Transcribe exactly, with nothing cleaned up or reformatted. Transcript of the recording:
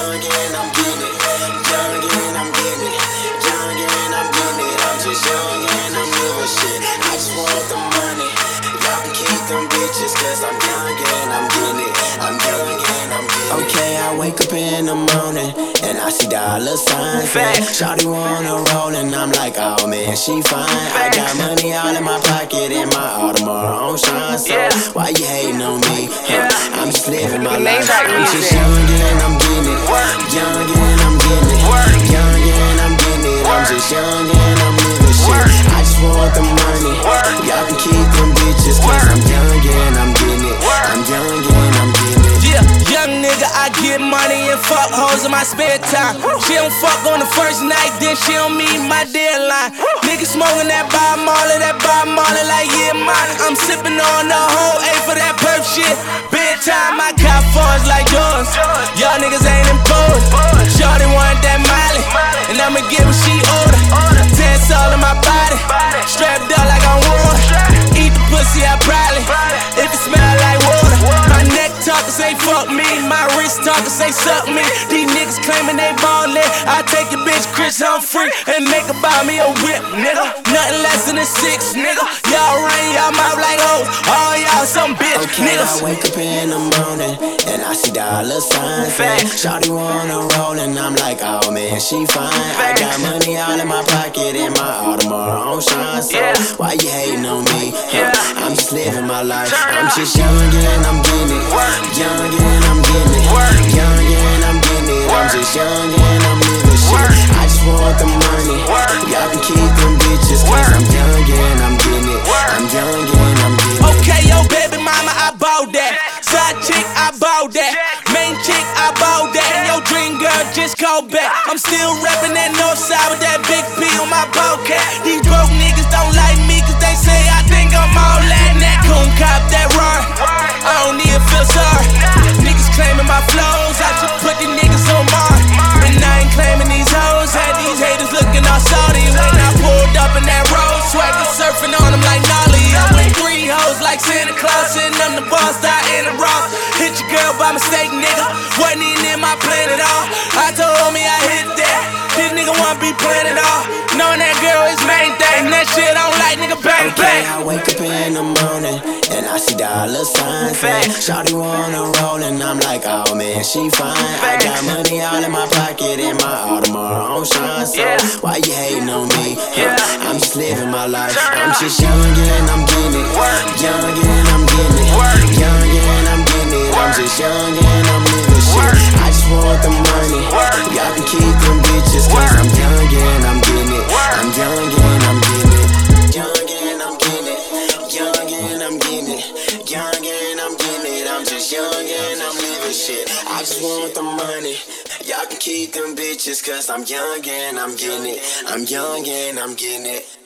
young and I'm getting it. Young and I'm getting it. Young and I'm getting it. I'm just young and I'm living shit. I just want the money. Y'all can keep them bitches, cause I'm young and I'm getting it. I'm young and I'm getting it. Okay, I wake up in the morning and I see dollar signs. Shawty wanna roll and I'm like, oh man, she fine. I got money all in my pocket and my Audemars on shine. So why you hating on me? Huh? I'm just living my life. I'm just young and I'm getting it. Young and I'm getting it. Young and I'm getting it. I'm just young and I'm living shit. I just want the money. Y'all can keep them bitches, cause I'm young and I'm getting it. I'm young and I'm getting it. Yeah, young nigga, I get money and fuck hoes in my spare time. She don't fuck on the first night, then she don't meet my deadline. Nigga smoking that Bob Marley, that Bob Marley like yeah, mine. I'm sipping on the whole A for that perp shit. Bedtime, I got fours like yours. Y'all niggas ain't important. Shorty want that Miley, and I'ma get what she order. Tense all in my body, strapped up like I'm war. Eat the pussy, I probably, if it smell like water. My neck talkin' say fuck me, my wrist talkin' say suck me. These niggas claiming they ballin', I take your bitch Chris Humphrey and make her buy me a whip, nigga. Nothing less than a six, nigga. Y'all run y'all mouth like hoes, all y'all some bitch okay, niggas. I wake up in the morning and I see dollar signs. Shawty wanna roll and I'm like, oh man, she fine. I got money all in my pocket and my Audemars on shine. So why you hating on me? Huh? I'm just living my life. I'm just young and I'm getting it. Young and I'm getting it. Young and I'm getting it. I'm just young and I'm living shit. I just want the money. Y'all can keep them bitches, cause I'm young and I'm getting it. I'm young and I'm getting it. Okay, yo, baby mama, I bought that. Side chick, I bought that. Main chick, I bought that. And your dream girl just called back. I'm still rapping that north side with that big P on my ballcat. These broke niggas don't like me cause they say I think I'm all that. That coon cop, that roar. I don't even feel sorry. Niggas claiming my flows, I just put these niggas on bar. And I ain't claiming these hoes, had these haters looking all salty. When I pulled up in that road, swaggin' surfing on them like Nolly. I'm with three hoes like Santa Claus, and I'm the boss, I in the Ross. Hit your girl by mistake, nigga. Wasn't even in my plan at all. I told me I hit that. This nigga wanna be playing it all. Knowing that girl is main thing. That shit I don't like, nigga, bang, bang. Okay, I wake up in the morning and I see dollar signs. Shawty wanna roll and I'm like, oh man, she fine. I got money all in my pocket and my Audemars on shine. So why you hating on me? Huh? I'm just living my life. I'm just young and I'm getting it. Young and I'm getting it. Young and I'm getting it. I'm just young and I'm living shit. I just want the money. Y'all can keep them bitches, cause I'm young and I'm getting it. I'm young and I'm getting it. Young and I'm getting it. Young and I'm getting it. Young and I'm getting it. I'm just young and I'm living shit. I just want the money. Y'all can keep them bitches, cause I'm young and I'm getting it. I'm young and I'm getting it.